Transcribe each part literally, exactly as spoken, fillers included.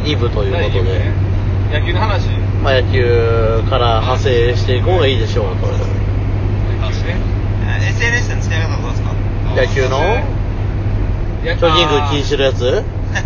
に部ということで、 ね、野球の話、 まあ、野球から派生していこうがいいでしょうと。 ね、 エスエヌエス の使い方はどうですか？ 野球の巨人軍禁止のやつな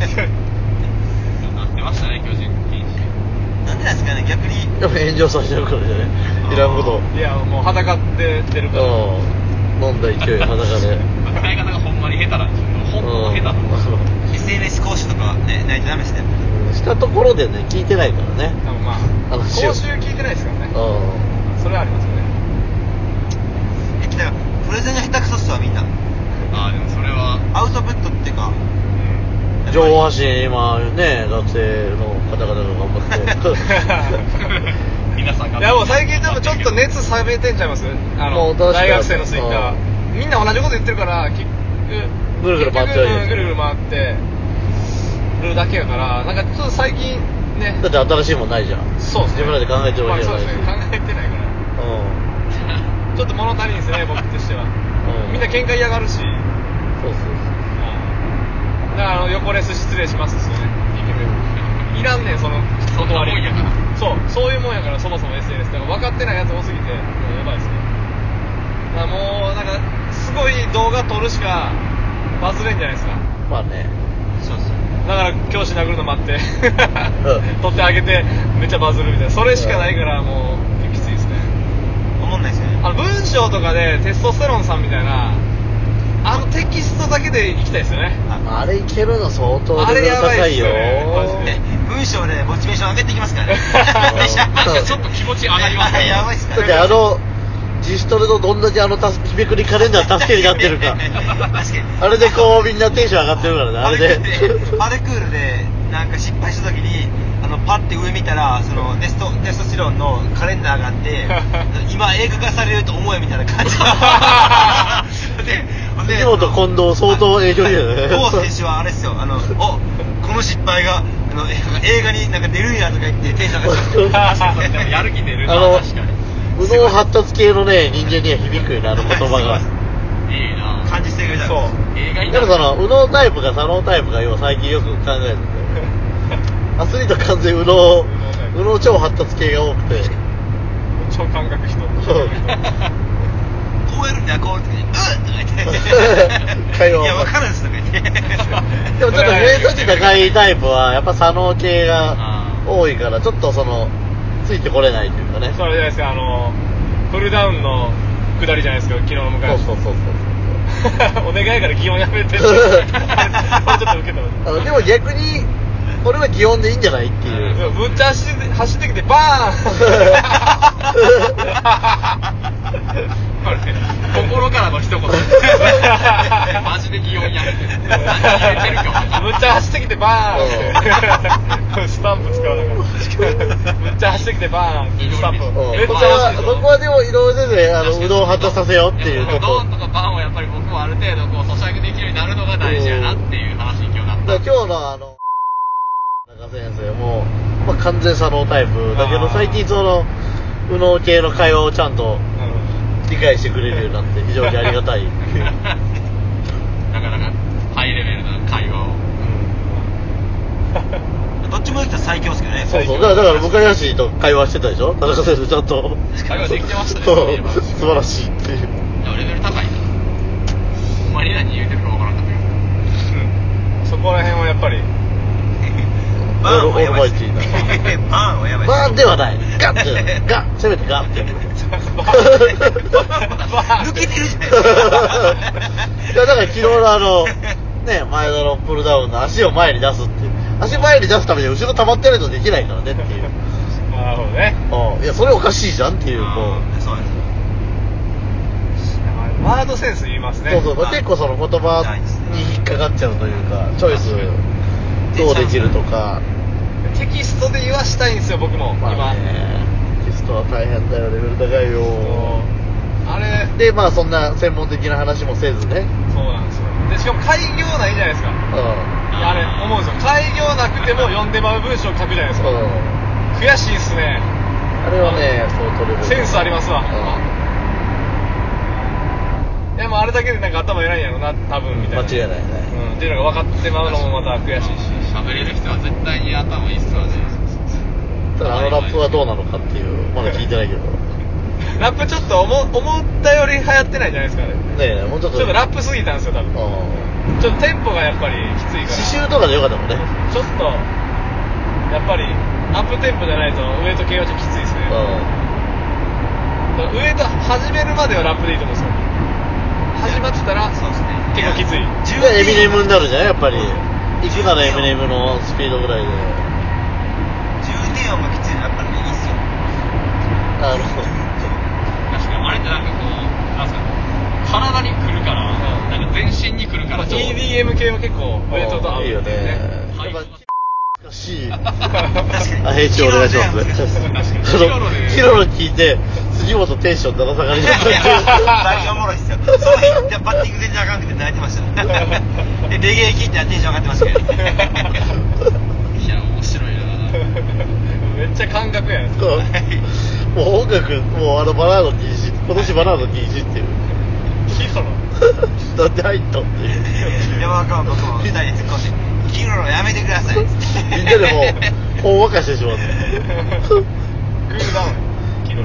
ってましたね、巨人軍禁止。 なんでなんですかね、逆に。 でも炎上させてるからじゃね、いらんこと。 いや、もう裸って出るから。 飲んだ勢い裸で。 使い方がほんまに下手なんですよ。本当の下手なんですよ。 エスエヌエス 講習とかね、ないとダメですね。 したところでね、聞いてないからね。 多分まあ、講習聞いてないですからね。それはありますよね。 え、だからプレゼンが下手くそっすわ、みんな。 ああ、でもそれはアウトプットっていうか、 情報発信、今ね、学生の方々が頑張って皆さんが。 いや、もう最近多分ちょっと熱冷めてんちゃいます？あの大学生のツイッター、みんな同じこと言ってるから、結局ぐるぐる回っちゃう、 ぐるぐる回ってるだけやから、なんかちょっと最近ね。 だって新しいもんないじゃん。 そうですね。 自分らで考えてるわけじゃないし。 まあ、そうですね。考えてないから。うん。ちょっと物足りんですね、僕としては。うん。みんな喧嘩嫌がるし。そうそうそう。だからあの横レス失礼しますですよね。いらんねん、その断り。そう、そういうもんやから、そもそも エスエヌエス だから分かってないやつ多すぎて、もうやばいですね。だからもうなんかすごい動画撮るしかバズれんじゃないですか。 まあね。 そうそう。 だから教師殴るの待って撮ってあげてめっちゃバズるみたいな、それしかないからもうきついですね。 思んないですよね。 あの文章とかでテストステロンさんみたいなあのテキストだけでいきたいですよね。 あれいけるの相当レベル高いよ。 文章でモチベーション上げていきますからね。 ちょっと気持ち上がりますね。 やばいっすね。 だってあの自主トレのどんだけあの日めくりカレンダー助けになってるか。確かに。あれでこうみんなテンション上がってるからね。あれで。 パルクールでなんか失敗した時にあのパッて上見たらそのテストテストステロンのカレンダーがあって今映画化されると思えみたいな感じ。 で藤本近藤相当影響力だね。 郷選手はあれですよ、あのおこの失敗があの映画になんか出るんやとか言ってテンション上がってでもやる気出るな。 あの確かに右脳発達系のね人間には響くよね、あの言葉が。 いいな。 感じ性がいい。 そう映画にでもその右脳タイプか左脳タイプか要は最近よく考えるんだよ。アスリート完全右脳右脳超発達系が多くて超感覚人。 こうやるんだよ、こうやって、うっとか言って。 会話いや、わかるんですとか言って。 でもちょっと偏差値高いタイプはやっぱ左脳系が多いからちょっとそのついてこれないというかね。 それじゃないですか、あのプルダウンの下りじゃないですか、昨日の迎え。 そうそうそうそうお願いから擬音やめてこれちょっと受けたあのでも逆にこれは擬音でいいんじゃないっていう。 ぶっちゃ走って走ってきてバーン心からの一言。マジで擬音やめて。何言えてるか分かんない。 むっちゃ走ってきてバーンスタンプ使うだからむっちゃ走ってきてバーンスタンプ。めっちゃ欲しい。 そこはでも井上先生、あのうどんを発達させようっていうこと。 うどんとかパンをやっぱり僕もある程度こう咀嚼できるようになるのが大事やなっていう話に今日なった。 今日のあの中先生も、まあ、完全左脳タイプだけど最近その右脳系の会話をちゃんと理解してくれるようになって非常にありがたい。 なかなかハイレベルな会話を。 どっちもできたら最強ですけどね。 そうそう。だからだから向井橋と会話してたでしょ。田中先生ちゃんと会話できてましたね。 そう素晴らしいっていう。 でもレベル高いな。ほんまに何言うてるかわからなかったけど。 うん。そこら辺はやっぱり。 バーンはやばいです。 ババーンはやばいです。 バーンではない。ガッてガッせめてガッて。 抜けてるじゃないですか。 いやだから昨日のあのね前田のプルダウンの足を前に出すっていう足前に出すために後ろ溜まってないとできないからねっていう。 なるほどね。 いやそれおかしいじゃんっていうこう。 そうです。 ワードセンス言いますね。 そうそう結構その言葉に引っかかっちゃうというかチョイスどうできるとか。 テキストで言わしたいんですよ僕も、 まあね、今テキストは大変だよ、レベル高いよ。 あれでまあそんな専門的な話もせずね。 そうなんですよ。でしかも開業ないじゃないですか。うん。あれ思うんですよ、開業なくても読んでまう文章書くじゃないですか。うん。悔しいっすね。 あれはね相当レベルセンスありますわ。うん。でもあれだけでなんか頭偉いんやろな多分みたいな。 間違いないね。 うん。っていうのが分かってまうのもまた悔しいし。 喋喋れる人は絶対に頭いいっすわね。 ただあのラップはどうなのかっていうまだ聞いてないけどラップちょっと思思ったより流行ってないんじゃないですかね。 ねえもうちょっとちょっとラップすぎたんですよ多分。ちょっとテンポがやっぱりきついから。 刺繍とかでよかったもんね。 ちょっとやっぱりアップテンポじゃないとウエイト系はちょっときついですね。ウエイト始めるまではラップでいいと思うんですよ。始まってたらそうですね結構きつい。 エミネムになるじゃんやっぱり。行くならエミネムのスピードぐらいで。 重低音がきついのやっぱりいいっすよ。 あの確かにあれってなんかこうなんすか体に来るから、なんか全身に来るから。 イーディーエム 系は結構ウエイトと合う。 いいよね。 はい。 難しい。あ、編集お願いします。 ヒロロで。 ヒロロ聞いて、杉本テンションだだ下がりだったっていう。 最近おもろいっすよ。その日、バッティング全然あかんくて泣いてました。で、レゲエ聞いてテンション上がってましたけど。 いや、面白いなめっちゃ感覚やん。 もう音楽、もうあのバラード禁止、今年バラード禁止っていう。 ヒロロなんで入ったっていう。 山川僕も二人で突っ込んで。ヒロロやめてください。 みんなでもう、ほんわかしてしまって。 クールダウン、ヒロロ。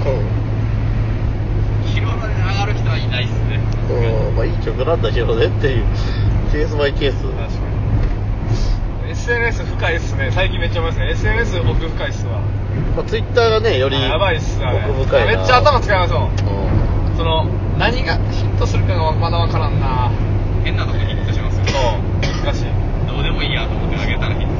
ヒロロで上がる人はいないっすね。 うん、まあいい曲なんだけどねっていう。ケースバイケース。確かに。エスエヌエス 深いっすね。最近めっちゃ思いますね。エスエヌエス 奥深いっすわ。 まあツイッターがね、よりやばいっすわ、ね。 奥深いな。 めっちゃ頭使いますもん。 うん、 その、何がヒットするかがまだわからんな。 変なとこにヒットしますよ。 そう。難しい。 どうでもいいやと思ってあげたらヒットします。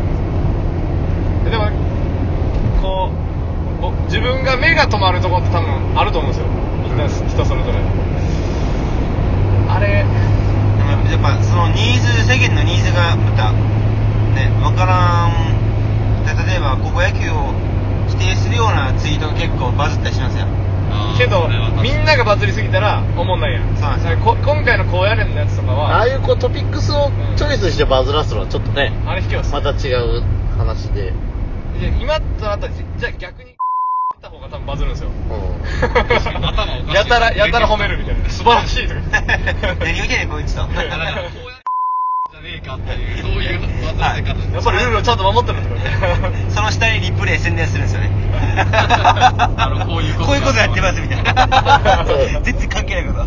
でも、こう、自分が目が止まるところって多分あると思うんですよ。みんな人それぞれ。あれ、 やっぱそのニーズ、世間のニーズがまた、ね、わからん。例えば、高校野球を否定するようなツイートが結構バズったりしますよ。 けどみんながバズりすぎたら思んないやん。 そうなんですよ。 こ今回の高野連のやつとかはああいうこうトピックスをチョイスしてバズらすのはちょっとね、 あれ卑怯っす。 また違う話で。 今となったらじゃあ逆にった方が多分バズるんですよ。 うん、 頭おかしい。 やたらやたら褒めるみたいな。素晴らしいとか。 何言うてんねんこいつと。 じゃねえかっていうそういうバズらせ方。 やっぱりルールをちゃんと守ってるんだからね。 その下にリプレイ宣伝するんですよね。 あのこういうことこういうことやってますみたいな。全然関係ないこと。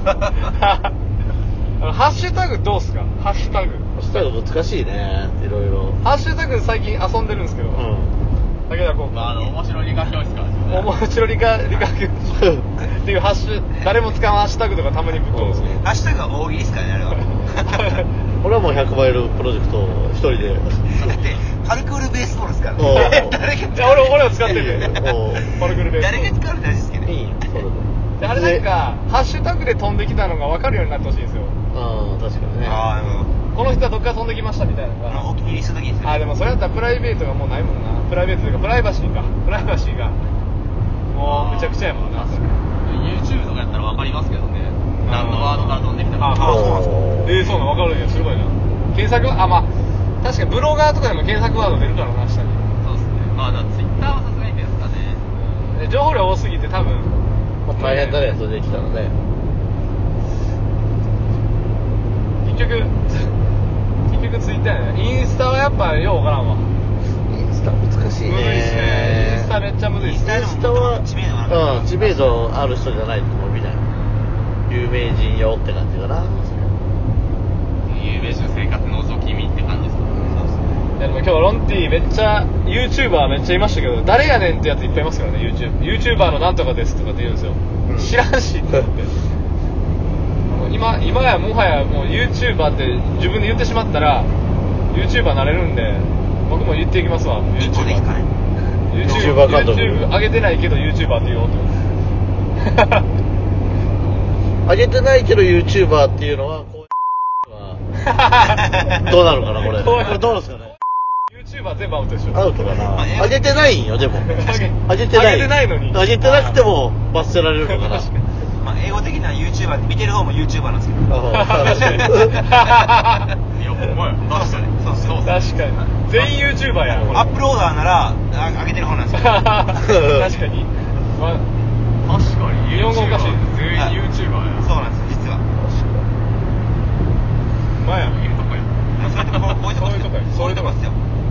ハッシュタグどうすか？ハッシュタグ。 ハッシュタグ難しいね。いろいろ。 ハッシュタグ最近遊んでるんですけど。うん。だけどこう、 まあ、あの面白理科教室からですね。 面白理科理科教室っていうハッシュ誰も使うハッシュタグとかたまにぶっ込むんですけど。 ハッシュタグは大喜利ですからねあれは。 俺はもうひゃくマイルプロジェクトを一人で。 だってパルクールベースボールですから。 誰が使う？俺俺は使ってるよ。パルクールベースボール。 誰が使うの大事ですけど。 いい。それで。 あれなんかハッシュタグで飛んできたのが分かるようになってほしいんですよ。 ああ確かにね。 ああこの人はどっから飛んできましたみたいなのが。 お気に入りした時にする。 あでもそれだったらプライベートがもうないもんな。プライベートというかプライバシーか。プライバシーがもうむちゃくちゃやもんな。 YouTube とかやったら分かりますけどね。何のワードから飛んできたか。 ああそうなんですか。えー、そうなん分かるんやすごいな。検索あまあ確かにブロガーとかでも検索ワード出るからな下に。 そうですね。まあだから Twitter はさすがにですかね。 情報量多すぎて多分。 大変だねそれできたらね。 結局結局ツイッターやね。インスタはやっぱようわからんわ。 インスタ難しいね。 むずいっすね。インスタめっちゃむずいっすね。 インスタは知名度がうん知名度ある人じゃないと伸びない。有名人よって感じかな。 有名人の生活覗き見って感じですかね。 いやでも今日ロンティめっちゃ YouTuber めっちゃいましたけど誰やねんってやついっぱいいますからね。 YouTube YouTuber のなんとかですとかって言うんですよ、うん、知らんしって思って今今やもはやもう YouTuber って自分で言ってしまったら YouTuber なれるんで僕も言っていきますわ。 YouTuber YouTuber YouTube 上げてないけど YouTuber って言おうと上げてないけど YouTuber っていうのはこうどうなるかなこれこれどうですかね。 YouTuber 全部アウトでしょ。 アウトかな。上げてないんよでも。上げてない。 上げてないのに。 上げてなくても罰せられるのかな。 まあ英語的には YouTuber って見てる方も YouTuber なんですけど。 ああ確かに。 いやほんまや。確かに。 そうそう。 確かに。全員 YouTuber や。 アップローダーなら上げてる方なんですよ。 確かに。まあ、 確かに。 日本語おかしい。 全員 YouTuber や。 そうなんです実は。 まあや。 いいとこや。 そういうとここういうとこそういうとこや。 そういうとこですよ。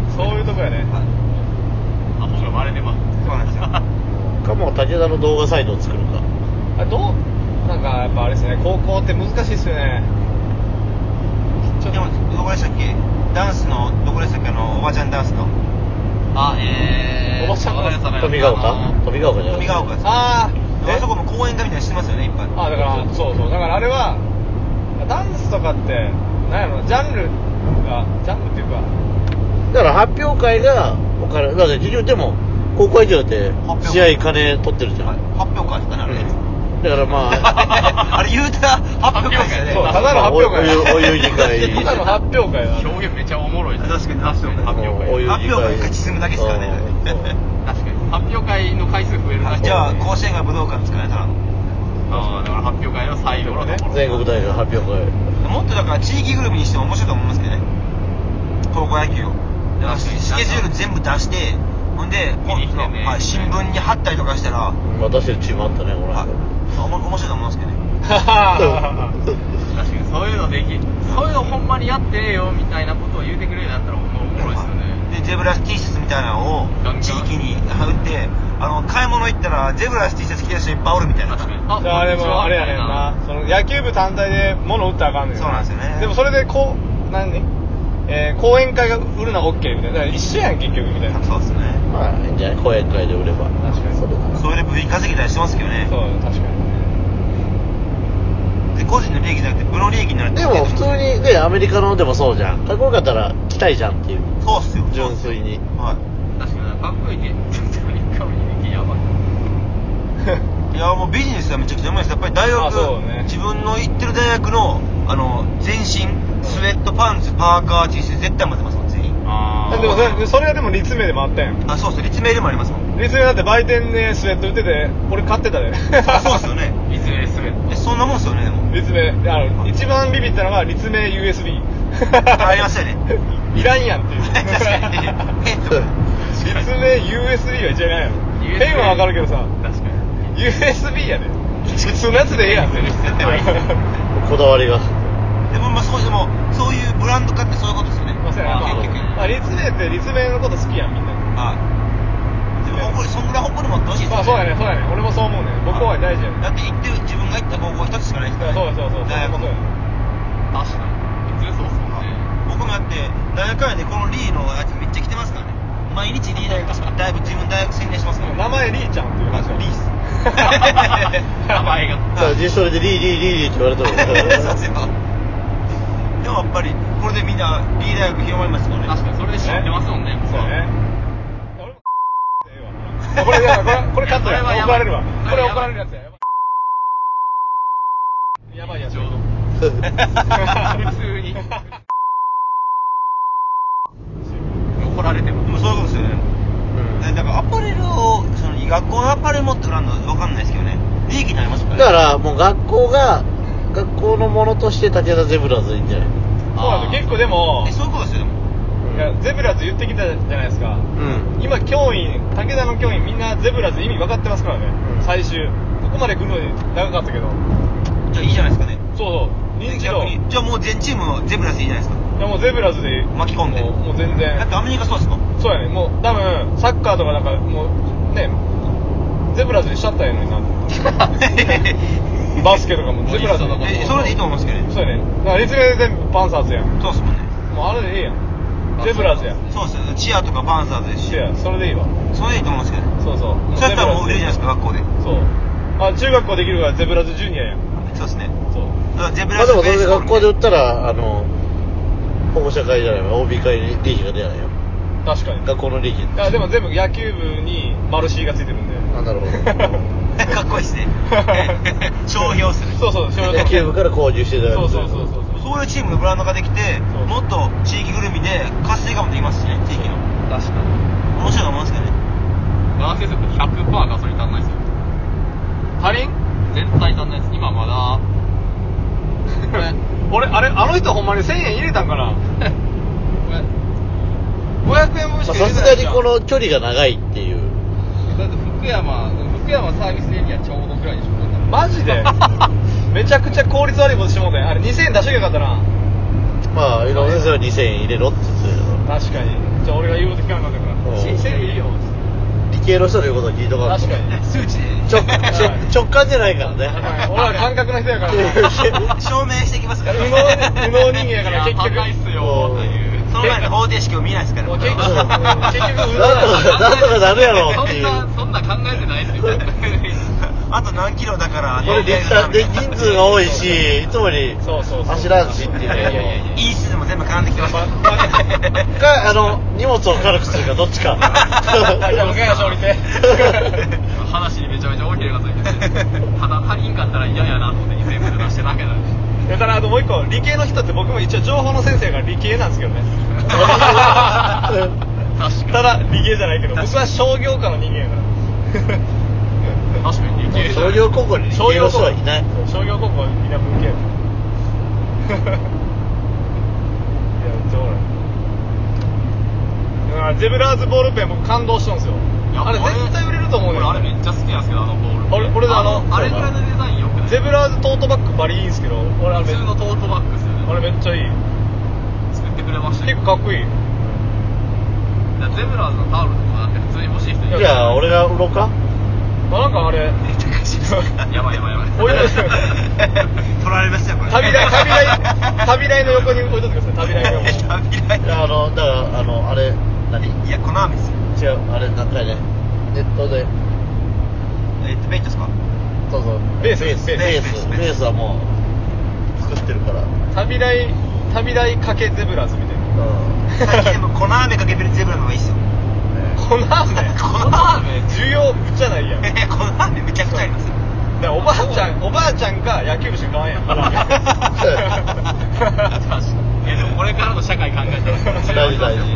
どうなんかやっぱあれですね、高校って難しいっすよね。 ちょっとどこでしたっけ、ダンスのどこでしたっけ、あのおばちゃんダンスのあ、えー、 おばちゃんダンス富ヶ丘富ヶ丘じゃない富ヶ丘です。 あーあそこも公園化みたいにしてますよね、いっぱい。 あ、だからそうそう、だからあれはダンスとかってなんやろな、ジャンルがジャンルっていうか、 だから発表会がお金だって結局でも高校野球だって試合金取ってるじゃん。 発表会ですかね、あれ。 だからまああれ言うたら発表会ですよね。 そう、ただの発表会。 お遊戯会。 ただの発表会だ。 表現めちゃおもろいです。 確かに発表会。 発表会。 お遊発表会勝ち進むだけですからね。 確かに。発表会の回数増えるだけ。 じゃあ甲子園が武道館ですかね、ただの。 ああ、だから発表会の最後のところ。 全国大会発表会。 もっとだから地域ぐるみにしても面白いと思いますけどね、高校野球を。だからスケジュール全部出して、ほんで、 見に来てね、 はい、新聞に貼ったりとかしたら、 私たちチームあったね、これ。 はい、おも面白いと思いますけどね。 確かにそういうのでき、そういうのほんまにやってええよみたいなことを言うてくれるんだったらおもろいですよね。 でゼブラス T シャツみたいなのを地域に売って、あの買い物行ったらゼブラス T シャツ着てる人いっぱいおるみたいな。 確かに。 あ、あれもあれやねんな。その野球部単体で物売ったらあかんねん。 そうなんですよね。 でもそれでこう何、えー、講演会が売るのは OK みたいな。だから一緒やん結局みたいな。 そうですね。 まあいいんじゃない、講演会で売れば。 確かに。 それそれで部員稼げたりしてますけどね。 そう、確かに。 で個人の利益じゃなくて部の利益になるって。 でも普通にね、アメリカのでもそうじゃん。かっこよかったら来たいじゃんっていう。 そうっすよ。 純粋に。 はい。 確かにかっこいいけど、アメリカの響きやばい。 いやもうビジネスはめちゃくちゃうまいです。やっぱり大学、 あそうね、 自分の行ってる大学のあの全身スウェットパンツパーカー T シャツ絶対持ってますもん全員。 あでもそそれはでも立命でもあったやん。 あ、そうそう、立命でもありますもん。 立命だって売店でスウェット売ってて俺買ってたで。 そうですよね。 立命スウェット。 え、そんなもんですよねでも。 立命あの一番ビビったのが立命 ユーエスビー。 ありましたよね。 いらんやんっていう。 確かに。ペンとか。 立命 ユーエスビー は一応いらんやろ。ペンはわかるけどさ。 確かに。 ユーエスビー やで。普通のやつでええやんって。 こだわりが。 でもまあそうでもそういうブランド化ってそういうことですよね。 まあそうやな。 結局。 まあ立命って立命のこと好きやんみんな。 はい。でも誇りそんぐらい誇り持ってほしいですよね。 まあそうやね、そうやね。俺もそう思うね。僕は大事やね。 だって行ってる自分が行った高校一つしかないですからね。 そうそうそうそう。 大学も。 確かに。別にそうっすもんね。 僕もだって大学でこのリーのやつめっちゃ来てますからね。毎日リー大学だいぶ自分大学宣伝してますから。 名前リーちゃんっていう話はリース。 名前が。 だから実証でリーリーリーリーって言われてる。 そうですよ。でもやっぱりこれでみんなリー大学広まりますからね。 確かにそれで知ってますもんね。 そうね。これやばい、これこれカットや。怒られるわ。これ怒られるやつや。やばいやつ。 ちょうど。普通に。怒られても。 でもそういうことですよね。うん、だからアパレルをその学校のアパレル持って売らんの分かんないですけどね。利益になりますからね。 だからもう学校が学校のものとして武田ゼブラーズいいんじゃない？ そうなんですよ。結構でもえ、そういうことですよでも。 いやゼブラーズ言ってきたじゃないですか。 うん。 今教員、武田の教員みんなゼブラーズ意味分かってますからね。 うん、 最終ここまで来るのに長かったけど。 じゃあいいじゃないですかね。 そうそう。認知度。 じゃあもう全チームゼブラーズでいいじゃないですか。 いやもうゼブラーズで巻き込んで。 もう、もう全然。 だってアメリカそうですか。 そうやね。もう多分サッカーとかなんかもうねゼブラーズにしちゃったんやのにな。バスケとかもゼブラーズ。 え、それでいいと思いますけどね。 そうやね。だから立命で全部パンサーズやん。 そうっすもんね。 もうあれでいいやん。ゼブラーズやん。 そうっすよ。チアとかパンサーズですし。 チア、それでいいわ。 それでいいと思うんですけどね。 そうそう。 それやったらもう売れるじゃないですか、学校で。 そう。あ、中学校できるからゼブラーズジュニアやん。 そうですね。 そう。 だからゼブまあでもそれでラーズベースボール学校で売ったらあの保護者会じゃないわ オービー 会に利益が出ないよ。 確かに。 学校の利益。 いやでも全部野球部にマルシーがついてるんで。 あ、なるほど。 かっこいいですね。商標する。 そうそう、商標。 野球部から購入していただく。 そうそうそうそう。 そういうチームのブランドができて、もっと地域ぐるみで活性化もできますしね、地域の。 確かに。 面白いと思うんですけどね。 ガーセスって ひゃくパーセント ガソリン足んないですよ。 足りん？ 絶対足んないです。今まだ。これ、 俺、あれ、あの人ほんまにせんえん入れたんかな？ これ、 ごひゃくえん分しか入れさすてないじゃん。 がにこの距離が長いっていう。 だって福山、福山サービスエリアちょうどぐらいでしょ。 マジでめちゃくちゃ効率悪いことしてもうたんや。あれにせんえん出しときゃよかったな。 まあ井上先生はにせんえん入れろって言ってたけど。 確かに。じゃあ俺が言うこと聞かなかったから。 うんせんえんいいよ。 理系の人の言うことを聞いとかんと確かに数値で直直感じゃないからね俺ら感覚の人やからね証明していきますから右脳右脳人間やから結局高いっすよっていうその前の方程式を見ないですから結局結局なんとかなんとかなるやろっていうそんなそんな考えてないっすよあと何キロだからこれで人数が多いしいつもよりそうそうそう走らんしっていうのいやいやいやいやいい数でも全部絡んできてますかあの荷物を軽くするかどっちかあじゃあ僕や勝利で話にめちゃめちゃ大きながついててただ足りんかったら嫌やなと思ってにせん部で出してるだけなんでだからあともう一個理系の人って僕も一応情報の先生が理系なんですけどね確かただ理系じゃないけど僕は商業科の人間やから確かに理系商業高校に理系の人はいない商業高校はみんな文系やからいやそうなんだゼブラーズボールペン僕感動したんですよあれ絶対売れると思うね俺あれめっちゃ好きなんですけどあのボールあれこれであのあれぐらいのデザインよくないゼブラーズトートバッグバリいいんですけど俺あれ普通のトートバッグですよねあれめっちゃいい作ってくれました結構かっこいいゼブラーズのタオルとかだって普通に欲しい人いるじゃあ俺が売ろうかあなんかあれやばいやばいやばいおい取られますよこれ旅台旅台旅台の横に置いといてください旅台の横に旅台いやあのだからあのあれ何いやこの飴ですよ違うあれ何回ねネットでえっとベイトですかそうそうベースベースベースベースベースはもう作ってるから旅台旅台かけゼブラーズみたいなうん最近でも粉飴かけてるゼブラの方がいいっすよ粉飴粉飴需要ぶっちゃないやんだか粉飴めちゃくちゃありますよらおばあちゃんおばあちゃんか野球部しか買わんやん確かにいやでもこれからの社会考えたら大事大事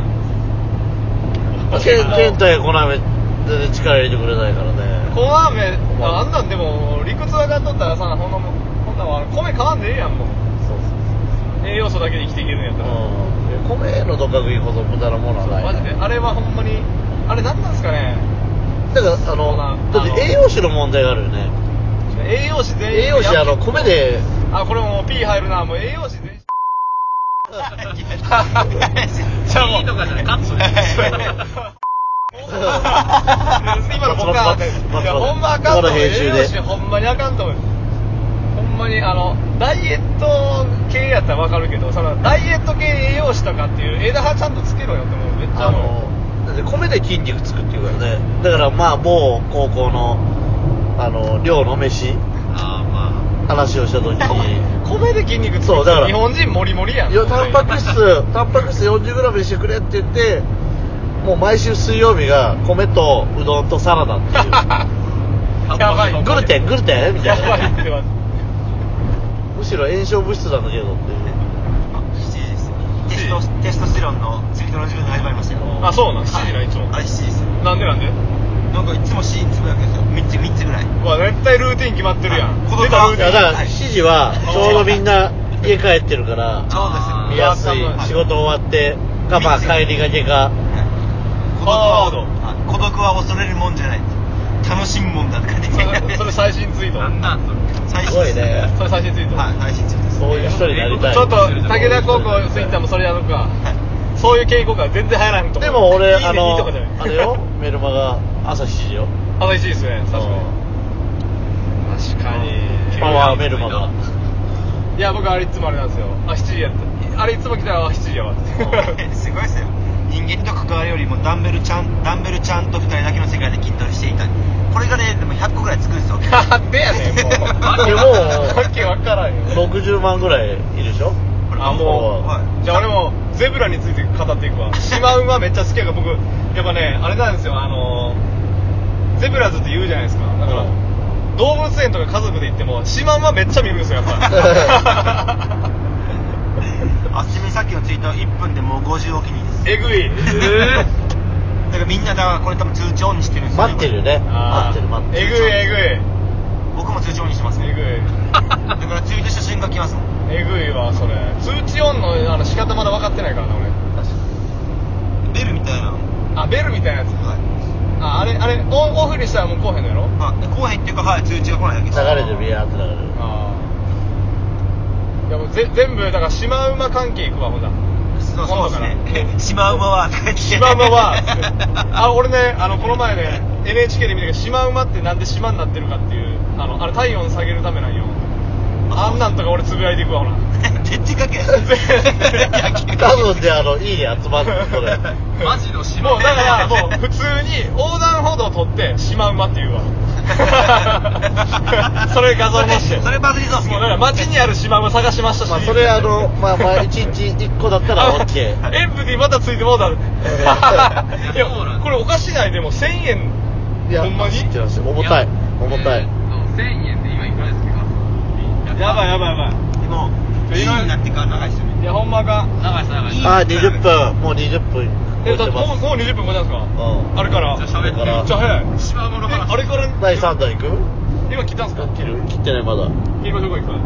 ケンケンタやコナメ全然力入れてくれないからね粉飴あんなんでも理屈上がっとったらさほんなもんほんなもん米買わんでええやんもうそうそう栄養素だけで生きていけるんやったらうん米のどか食いほど無駄なものはないマジであれはほんまにあれ何なんですかねだからあのだって栄養士の問題があるよね栄養士全員栄養士あの米であこれもう P 入るなもう栄養士全員じゃあもうとかじゃないカットで今の僕はいやほんまあかんと思う栄養士ほんまにあかんと思うほんまにあのダイエット系やったら分かるけどそのダイエット系栄養士とかっていう枝葉ちゃんとつけろよって思うめっちゃあのだって米で筋肉つくっていうからねだからまあ某高校のあの寮の飯ああまあ話をした時に米で筋肉つくそうだから日本人モリモリやんいやタンパク質タンパク質 よんじゅうグラム にしてくれって言ってもう毎週水曜日が米とうどんとサラダっていうやばいグルテングルテンみたいやばいっなてますむしろ炎症物質なんだけどっていうしちじですテストテストステロンの次の授業が始まりましたよあそうなんしちじないつもあれしちじですよなんでなんでなんかいつもしちじにつぶやくんですよみっつみっつぐらいうわ絶対ルーティン決まってるやんはい出たルーティンいやだからしちじはちょうどみんな家帰ってるからちょうどですよ見やすいはい仕事終わってかまあ帰りがけか孤独はハードあ孤独は恐れるもんじゃない楽しむもんだって書いてそれそれ最新ツイートなんなんそれ最すごいねそれ最新ツイートはい最新ツイートですそういう人になりたいちょっと武田高校ツイッターもそれやるかそういう傾向が全然流行らんと思うでも俺いいねあのいいとかじゃないあれよメルマガ朝しちじよ朝一ですね確かに確かにパワーメルマガいや僕あれいつもあれなんですよあしちじやったあれいつも来たらあしちじやわすごいですよ人間と関わるよりもダンベルちゃんダンベルちゃんとふたりだけの世界で筋トレしていたいこれがねでもひゃっこぐらいつくんですよなんでやねんもういやもうわけわからんよろくじゅうまんぐらいいるでしょあもう、 はいじゃあ俺もゼブラについて語っていくわシマウマめっちゃ好きやから僕やっぱねあれなんですよあのゼブラズって言うじゃないですかだから、 うん動物園とか家族で行ってもシマウマめっちゃ見るんですよやっぱあちなみにさっきのツイートいっぷんでもうごじゅうお気に入りですえぐいだからみんなだからこれ多分通知オンにしてるんですよ待ってるよねあー待ってる待ってるえぐいえ僕も通知オンにしてますもんぐいえぐいだからツイートした瞬間来ますもんえぐいわそれ通知オンのあの仕方まだ分かってないからな俺ベルみたいなあベルみたいなやつはいああれあれオンオフにしたらもうこうへんのやろまあこうへんっていうかはい通知が来ないだけです流れてるビヤーって流れるああいやもうぜ全部だからシマウマ関係いくわほんだすそうそうですね今度からシマウマはシマウマはあ俺ねあのこの前ね エヌエイチケー で見たけどシマウマってなんで島になってるかっていうあのあれ体温下げるためなんよあんなんとか俺つぶやいていくわほら全然かけ多分であのいいね集まるそれマジの島もうだからもう普通に横断歩道を取ってシマウマって言うわそれ画像にしてそれバズりそうっすもうだから街にあるシマウマ探しましたし、 まあそれあのまあまあいちにちいっこだったら OK エンプティまたついてもうたいやこれおかしないでもせんえんいやほんまに知ってますよ重たい重たいせんえんで今いくらですかやばいやばいやばいでもいいになってから長いっすよねいやほんまか長いです長いですあにじゅっぷんもうにじゅっぷんえだって超えてますもうもうにじゅっぷん超えたんですかうんあれからじゃあ喋ってあれからめっちゃ早いシマウマの話あれからだいさんだんいく今切ったんすか切る切ってないまだ切りましょうか一回